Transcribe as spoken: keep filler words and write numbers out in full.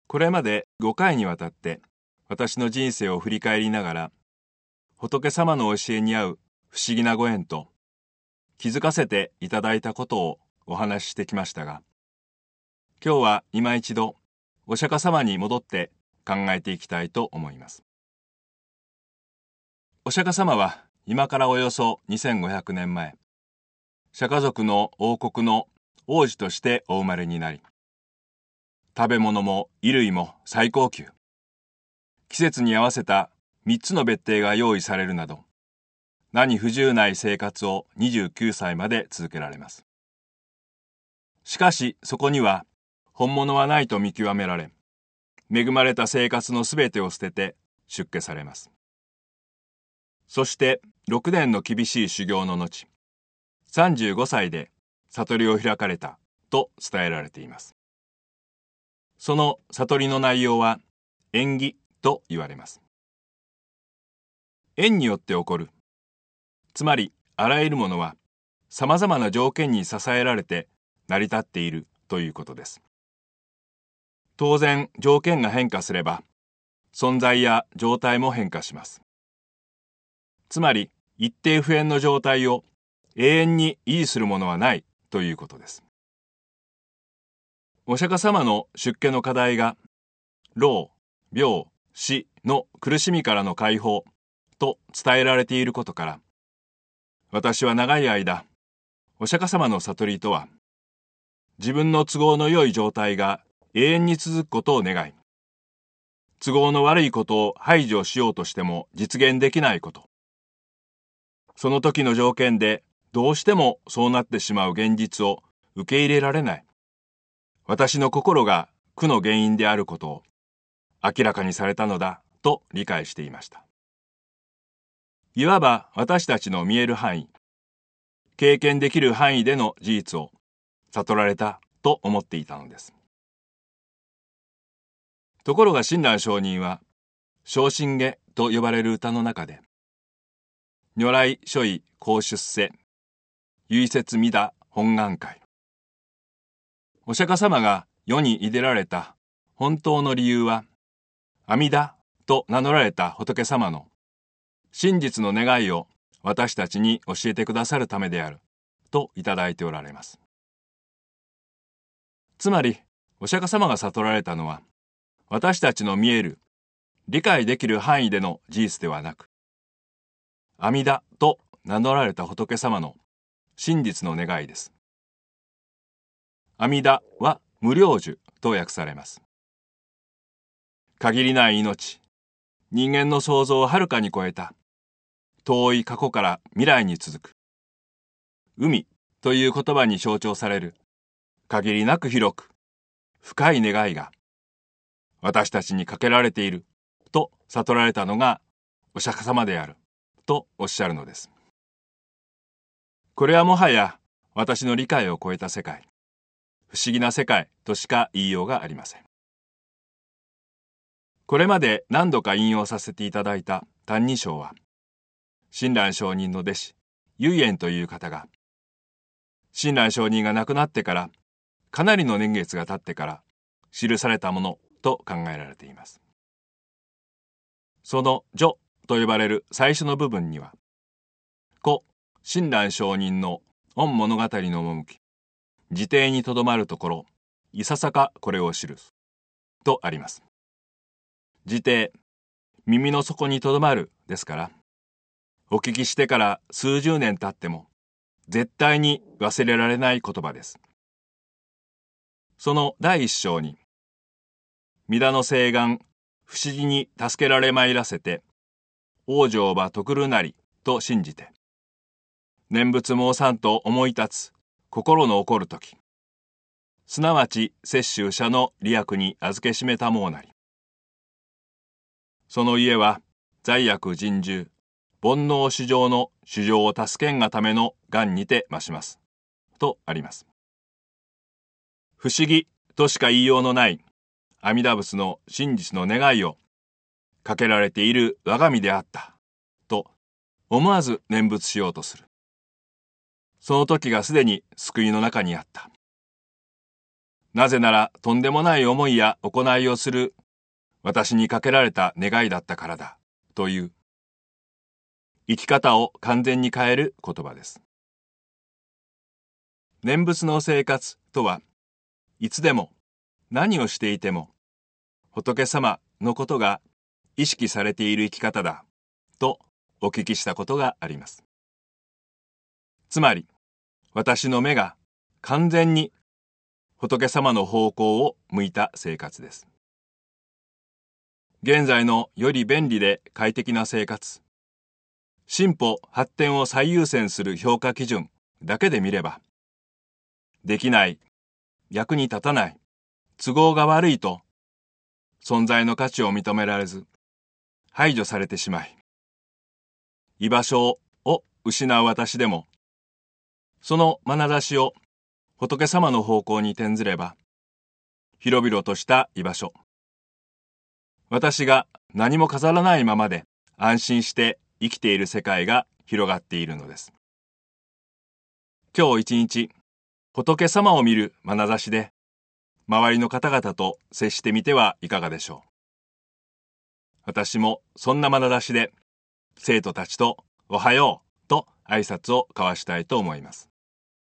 これまでごかいにわたって私の人生を振り返りながら、仏様の教えに合う不思議なご縁と気づかせていただいたことをお話ししてきましたが、今日は今一度お釈迦様に戻って考えていきたいと思います。お釈迦様は今からおよそにせんごひゃくねんまえ、釈迦族の王国の王子としてお生まれになり、食べ物も衣類も最高級、季節に合わせた三つの別邸が用意されるなど、何不自由ない生活をにじゅうきゅうさいまで続けられます。しかしそこには本物はないと見極められ、恵まれた生活のすべてを捨てて出家されます。そしてろくねんの厳しい修行の後、さんじゅうごさいで悟りを開かれたと伝えられています。その悟りの内容は縁起と言われます。縁によって起こる、つまりあらゆるものはさまざまな条件に支えられて成り立っているということです。当然条件が変化すれば存在や状態も変化します。つまり一定不変の状態を永遠に維持するものはないということです。お釈迦様の出家の課題が老、病、死の苦しみからの解放と伝えられていることから、私は長い間お釈迦様の悟りとは自分の都合の良い状態が永遠に続くことを願い、都合の悪いことを排除しようとしても実現できないこと、その時の条件でどうしてもそうなってしまう現実を受け入れられない、私の心が苦の原因であることを明らかにされたのだと理解していました。いわば私たちの見える範囲、経験できる範囲での事実を悟られたと思っていたのです。ところが親鸞上人は正信下と呼ばれる歌の中で、如来所依後出世、唯説弥陀本願会、お釈迦様が世に出でられた本当の理由は、阿弥陀と名乗られた仏様の真実の願いを私たちに教えてくださるためであるといただいておられます。つまりお釈迦様が悟られたのは、私たちの見える理解できる範囲での事実ではなく、阿弥陀と名乗られた仏様の真実の願いです。阿弥陀は無量寿と訳されます。限りない命、人間の想像をはるかに超えた遠い過去から未来に続く海という言葉に象徴される限りなく広く深い願いが私たちにかけられていると悟られたのがお釈迦様であるとおっしゃるのです。これはもはや私の理解を超えた世界、不思議な世界としか言いようがありません。これまで何度か引用させていただいた「歎異抄」は、親鸞上人の弟子唯円という方が、親鸞上人が亡くなってからかなりの年月が経ってから記されたものと考えられています。その序と呼ばれる最初の部分には、故親鸞上人の御物語の趣、自邸にとどまるところ、いささかこれを記すとあります。自邸、耳の底にとどまるですから、お聞きしてから数十年経っても絶対に忘れられない言葉です。その第一章に、弥陀の誓願、不思議に助けられまいらせて、往生ば得るなりと信じて、念仏申さんと思い立つ心の起こるとき、すなわち摂取者の利益に預けしめたもうなり。その家は罪悪尽従、煩悩主情の主情を助けんがための願にて増します。とあります。不思議としか言いようのない阿弥陀仏の真実の願いをかけられている我が身であったと思わず念仏しようとする。その時がすでに救いの中にあった。 なぜならとんでもない思いや行いをする私にかけられた願いだったからだという生き方を完全に変える言葉です。念仏の生活とはいつでも何をしていても仏様のことが意識されている生き方だとお聞きしたことがあります。つまり私の目が完全に仏様の方向を向いた生活です。現在のより便利で快適な生活、進歩発展を最優先する評価基準だけで見れば、できない、役に立たない、都合が悪いと存在の価値を認められず排除されてしまい、居場所を失う私でも、その眼差しを仏様の方向に転ずれば、広々とした居場所、私が何も飾らないままで安心して生きている世界が広がっているのです。今日一日、仏様を見る眼差しで、周りの方々と接してみてはいかがでしょう。私もそんな眼差しで、生徒たちとおはようと挨拶を交わしたいと思います。